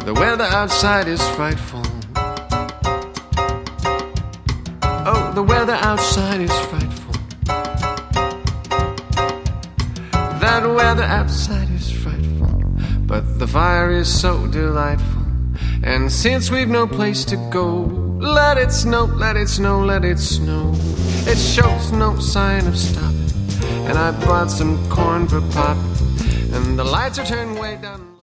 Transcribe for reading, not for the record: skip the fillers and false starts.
The weather outside is frightful. Oh, the weather outside is frightful. That weather outside is frightful, but the fire is so delightful. And since we've no place to go, let it snow, let it snow, let it snow. It shows no sign of stopping, and I bought some corn for popping, and the lights are turned way down.